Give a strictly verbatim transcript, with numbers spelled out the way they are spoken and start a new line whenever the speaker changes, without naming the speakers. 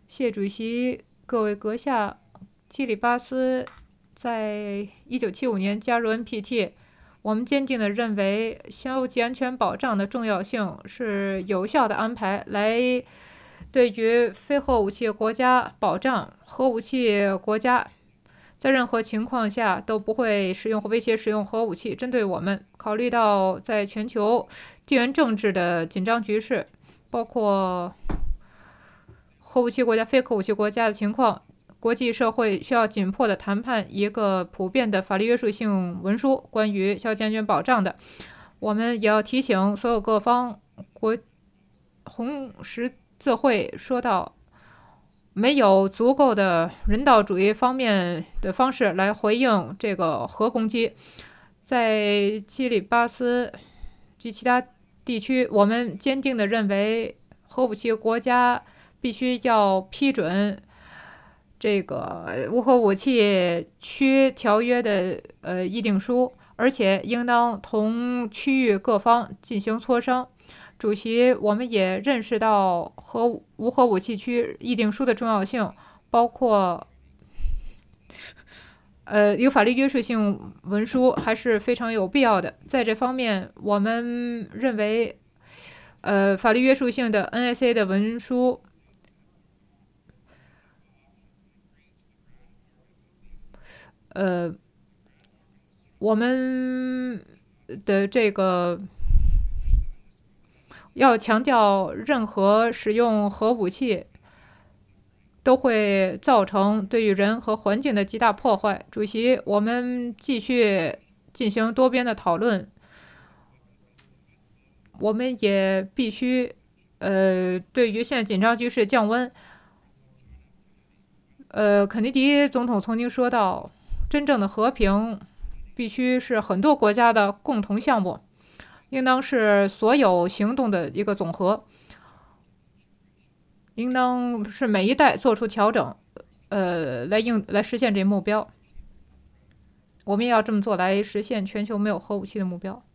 谢主席，各位阁下，基里巴斯在一九七五年加入 N P T。我们坚定地认为，消极安全保障的重要性是有效的安排来对于非核武器国家保障。核武器国家在任何情况下都不会使用或威胁使用核武器针对我们。考虑到在全球地缘政治的紧张局势，包括核武器国家、非核武器国家的情况，国际社会需要紧迫地谈判一个普遍的法律约束性文书，关于消极安全保障的。我们也要提醒所有各方，国红十字会说到，没有足够的人道主义方面的方式来回应这个核攻击。在基里巴斯及其他地区，我们坚定地认为，核武器国家必须要批准这个无核武器区条约的呃议定书，而且应当同区域各方进行磋商。主席，我们也认识到核无核武器区议定书的重要性，包括呃有法律约束性文书还是非常有必要的。在这方面，我们认为，呃，法律约束性的 N S A 的文书。呃，我们的这个要强调，任何使用核武器都会造成对于人和环境的极大破坏。主席，我们继续进行多边的讨论，我们也必须呃，对于现在紧张局势降温。呃，肯尼迪总统曾经说到，真正的和平必须是很多国家的共同项目，应当是所有行动的一个总和，应当是每一代做出调整，呃，来应来实现这目标。我们也要这么做，来实现全球没有核武器的目标。